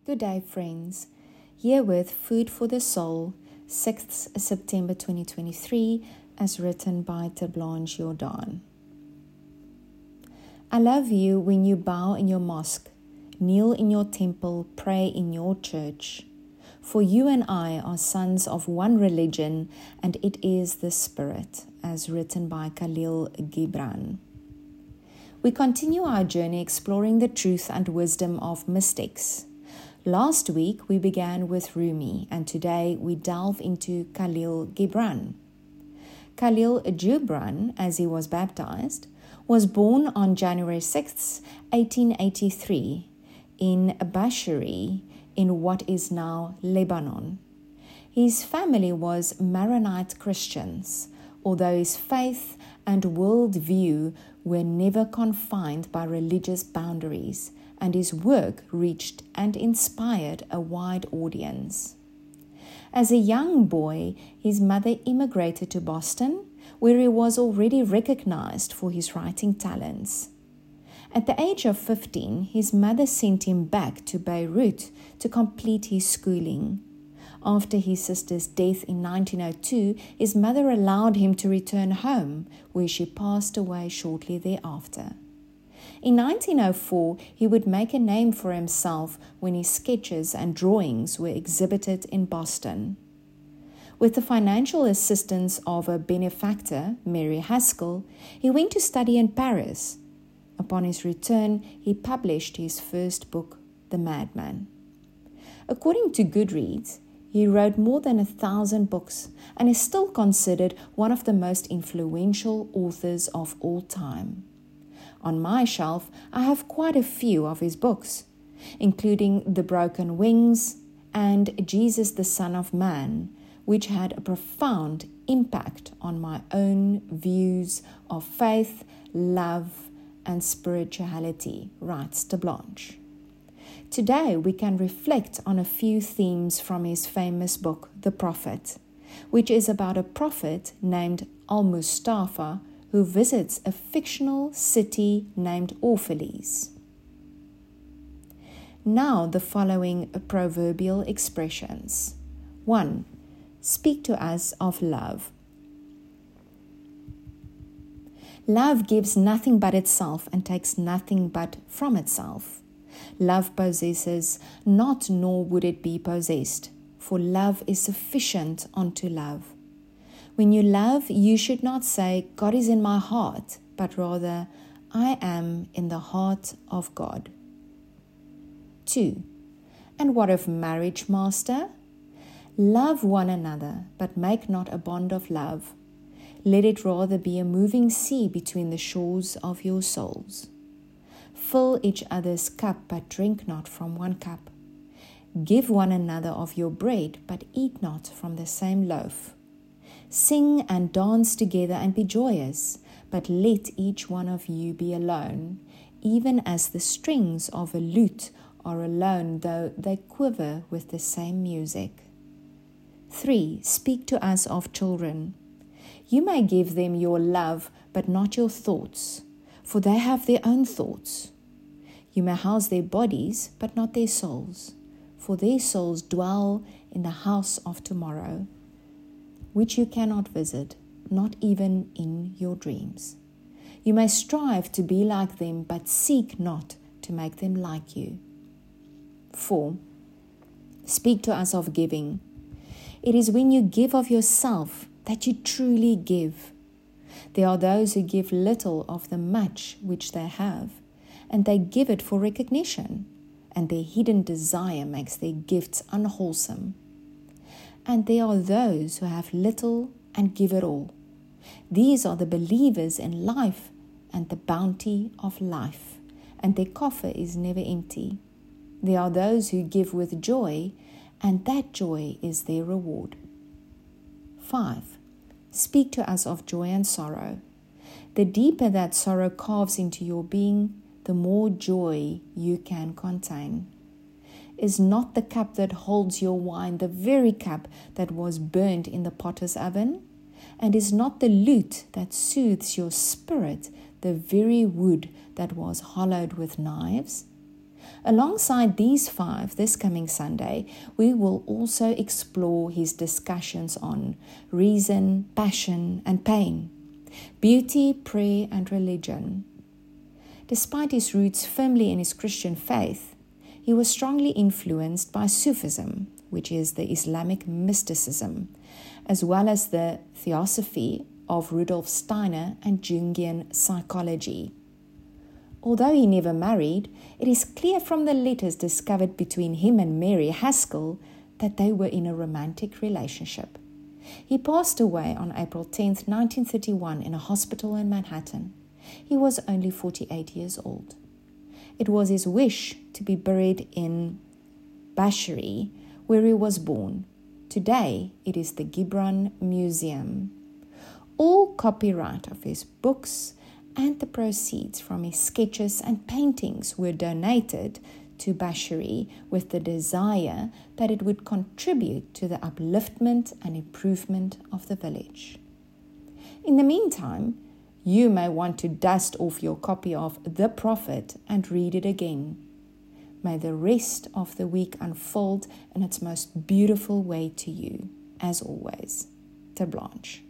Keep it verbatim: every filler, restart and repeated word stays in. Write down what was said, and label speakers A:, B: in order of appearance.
A: Good day, friends. Here with Food for the Soul, sixth of September twenty twenty-three, as written by Terblanche Jordan. I love you when you bow in your mosque, kneel in your temple, pray in your church. For you and I are sons of one religion, and it is the Spirit, as written by Khalil Gibran. We continue our journey exploring the truth and wisdom of mystics. Last week we began with Rumi, and today we delve into Khalil Gibran. Khalil Gibran, as he was baptized, was born on January sixth, eighteen eighty-three, in Bashiri, in what is now Lebanon. His family was Maronite Christians, although his faith and worldview were never confined by religious boundaries, and his work reached and inspired a wide audience. As a young boy, his mother immigrated to Boston, where he was already recognized for his writing talents. At the age of fifteen, his mother sent him back to Beirut to complete his schooling. After his sister's death in nineteen oh two, his mother allowed him to return home, where she passed away shortly thereafter. In nineteen oh four, he would make a name for himself when his sketches and drawings were exhibited in Boston. With the financial assistance of a benefactor, Mary Haskell, he went to study in Paris. Upon his return, he published his first book, The Madman. According to Goodreads, he wrote more than a thousand books and is still considered one of the most influential authors of all time. On my shelf, I have quite a few of his books, including The Broken Wings and Jesus the Son of Man, which had a profound impact on my own views of faith, love, and spirituality, writes Terblanche. Today, we can reflect on a few themes from his famous book, The Prophet, which is about a prophet named Al-Mustafa who visits a fictional city named Orphalese. Now the following proverbial expressions. one. Speak to us of love. Love gives nothing but itself and takes nothing but from itself. Love possesses not, nor would it be possessed, for love is sufficient unto love. When you love, you should not say, God is in my heart, but rather, I am in the heart of God. two. And what of marriage, master? Love one another, but make not a bond of love. Let it rather be a moving sea between the shores of your souls. Fill each other's cup, but drink not from one cup. Give one another of your bread, but eat not from the same loaf. Sing and dance together and be joyous, but let each one of you be alone, even as the strings of a lute are alone, though they quiver with the same music. three. Speak to us of children. You may give them your love, but not your thoughts, for they have their own thoughts. You may house their bodies, but not their souls, for their souls dwell in the house of tomorrow, which you cannot visit, not even in your dreams. You may strive to be like them, but seek not to make them like you. four. Speak to us of giving. It is when you give of yourself that you truly give. There are those who give little of the much which they have, and they give it for recognition, and their hidden desire makes their gifts unwholesome. And there are those who have little and give it all. These are the believers in life and the bounty of life, and their coffer is never empty. There are those who give with joy, and that joy is their reward. five. Speak to us of joy and sorrow. The deeper that sorrow carves into your being, the more joy you can contain. Is not the cup that holds your wine the very cup that was burnt in the potter's oven? And is not the lute that soothes your spirit the very wood that was hollowed with knives? Alongside these five, this coming Sunday, we will also explore his discussions on reason, passion, and pain, beauty, prayer, and religion. Despite his roots firmly in his Christian faith, he was strongly influenced by Sufism, which is the Islamic mysticism, as well as the theosophy of Rudolf Steiner and Jungian psychology. Although he never married, it is clear from the letters discovered between him and Mary Haskell that they were in a romantic relationship. He passed away on April tenth, nineteen thirty-one in a hospital in Manhattan. He was only forty-eight years old. It was his wish to be buried in Bashari, where he was born. Today, it is the Gibran Museum. All copyright of his books and the proceeds from his sketches and paintings were donated to Bashari with the desire that it would contribute to the upliftment and improvement of the village. In the meantime, you may want to dust off your copy of The Prophet and read it again. May the rest of the week unfold in its most beautiful way to you. As always, Ter Blanche.